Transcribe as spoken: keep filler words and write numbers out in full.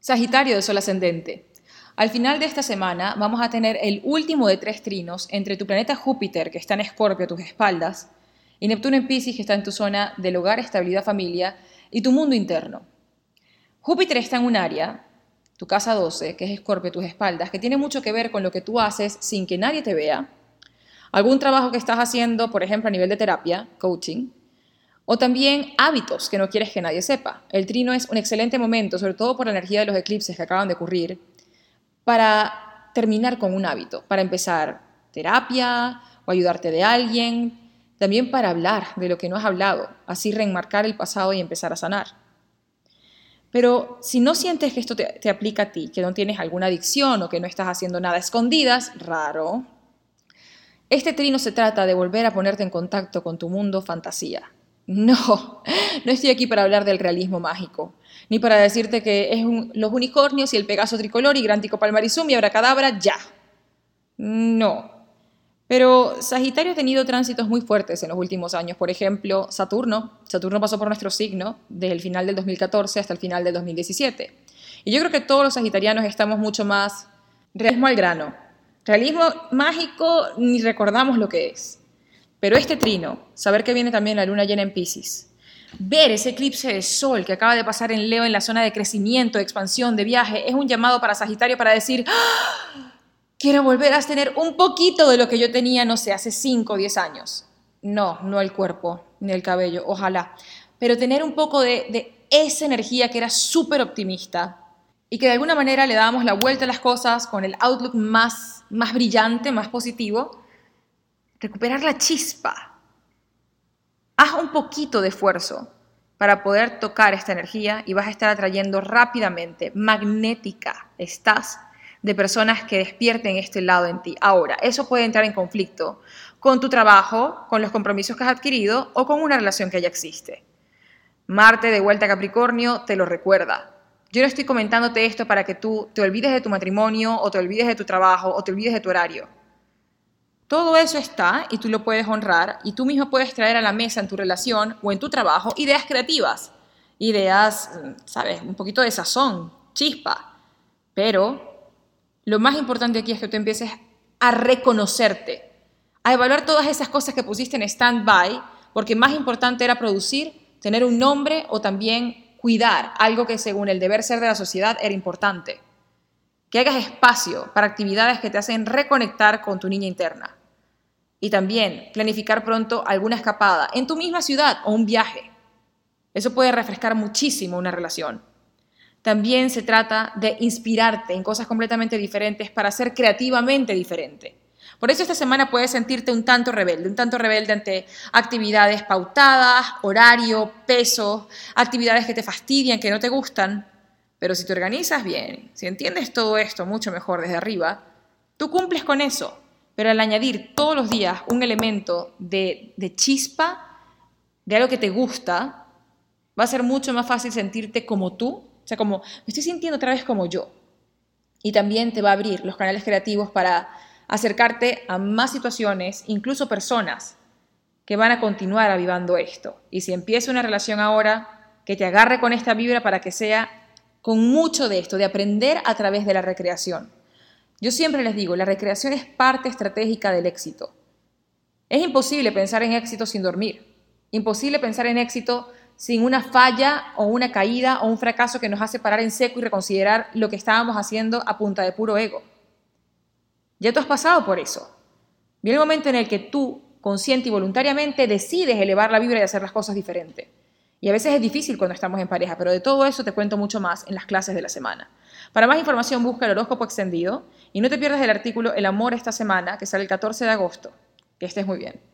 Sagitario de Sol ascendente. Al final de esta semana vamos a tener el último de tres trinos entre tu planeta Júpiter, que está en Escorpio a tus espaldas, y Neptuno en Piscis, que está en tu zona del hogar, estabilidad, familia, y tu mundo interno. Júpiter está en un área, tu casa doce, que es Escorpio a tus espaldas, que tiene mucho que ver con lo que tú haces sin que nadie te vea, algún trabajo que estás haciendo, por ejemplo, a nivel de terapia, coaching, o también hábitos que no quieres que nadie sepa. El trino es un excelente momento, sobre todo por la energía de los eclipses que acaban de ocurrir, para terminar con un hábito, para empezar terapia o ayudarte de alguien, también para hablar de lo que no has hablado, así reenmarcar el pasado y empezar a sanar. Pero si no sientes que esto te, te aplica a ti, que no tienes alguna adicción o que no estás haciendo nada a escondidas, raro, este trino se trata de volver a ponerte en contacto con tu mundo fantasía. No, no estoy aquí para hablar del realismo mágico, ni para decirte que es un, los unicornios y el Pegaso tricolor y Grántico palmarizum y abracadabra, ya. No. Pero Sagitario ha tenido tránsitos muy fuertes en los últimos años. Por ejemplo, Saturno. Saturno pasó por nuestro signo desde el final del dos mil catorce hasta el final del dos mil diecisiete. Y yo creo que todos los sagitarianos estamos mucho más realismo al grano. Realismo mágico ni recordamos lo que es. Pero este trino, saber que viene también la luna llena en Piscis, ver ese eclipse de sol que acaba de pasar en Leo en la zona de crecimiento, de expansión, de viaje, es un llamado para Sagitario para decir, ¡ah! Quiero volver a tener un poquito de lo que yo tenía, no sé, hace cinco o diez años. No, no el cuerpo, ni el cabello, ojalá. Pero tener un poco de, de esa energía que era súper optimista y que de alguna manera le dábamos la vuelta a las cosas con el outlook más, más brillante, más positivo. Recuperar la chispa. Haz un poquito de esfuerzo para poder tocar esta energía y vas a estar atrayendo rápidamente, magnética, estás de personas que despierten este lado en ti. Ahora, eso puede entrar en conflicto con tu trabajo, con los compromisos que has adquirido o con una relación que ya existe. Marte de vuelta a Capricornio te lo recuerda. Yo no estoy comentándote esto para que tú te olvides de tu matrimonio o te olvides de tu trabajo o te olvides de tu horario. Todo eso está y tú lo puedes honrar y tú mismo puedes traer a la mesa en tu relación o en tu trabajo ideas creativas, ideas, ¿sabes? Un poquito de sazón, chispa. Pero lo más importante aquí es que tú empieces a reconocerte, a evaluar todas esas cosas que pusiste en stand-by, porque más importante era producir, tener un nombre o también cuidar algo que según el deber ser de la sociedad era importante. Que hagas espacio para actividades que te hacen reconectar con tu niña interna. Y también planificar pronto alguna escapada en tu misma ciudad o un viaje. Eso puede refrescar muchísimo una relación. También se trata de inspirarte en cosas completamente diferentes para ser creativamente diferente. Por eso esta semana puedes sentirte un tanto rebelde, un tanto rebelde ante actividades pautadas, horario, peso, actividades que te fastidian, que no te gustan. Pero si te organizas bien, si entiendes todo esto mucho mejor desde arriba, tú cumples con eso. Pero al añadir todos los días un elemento de, de chispa, de algo que te gusta, va a ser mucho más fácil sentirte como tú. O sea, como, me estoy sintiendo otra vez como yo. Y también te va a abrir los canales creativos para acercarte a más situaciones, incluso personas, que van a continuar avivando esto. Y si empieza una relación ahora, que te agarre con esta vibra para que sea con mucho de esto, de aprender a través de la recreación. Yo siempre les digo, la recreación es parte estratégica del éxito. Es imposible pensar en éxito sin dormir. Imposible pensar en éxito sin una falla o una caída o un fracaso que nos hace parar en seco y reconsiderar lo que estábamos haciendo a punta de puro ego. Ya tú has pasado por eso. Viene el momento en el que tú, consciente y voluntariamente, decides elevar la vibra y hacer las cosas diferentes. Y a veces es difícil cuando estamos en pareja, pero de todo eso te cuento mucho más en las clases de la semana. Para más información busca el horóscopo extendido y no te pierdas el artículo El amor esta semana, que sale el catorce de agosto. Que estés muy bien.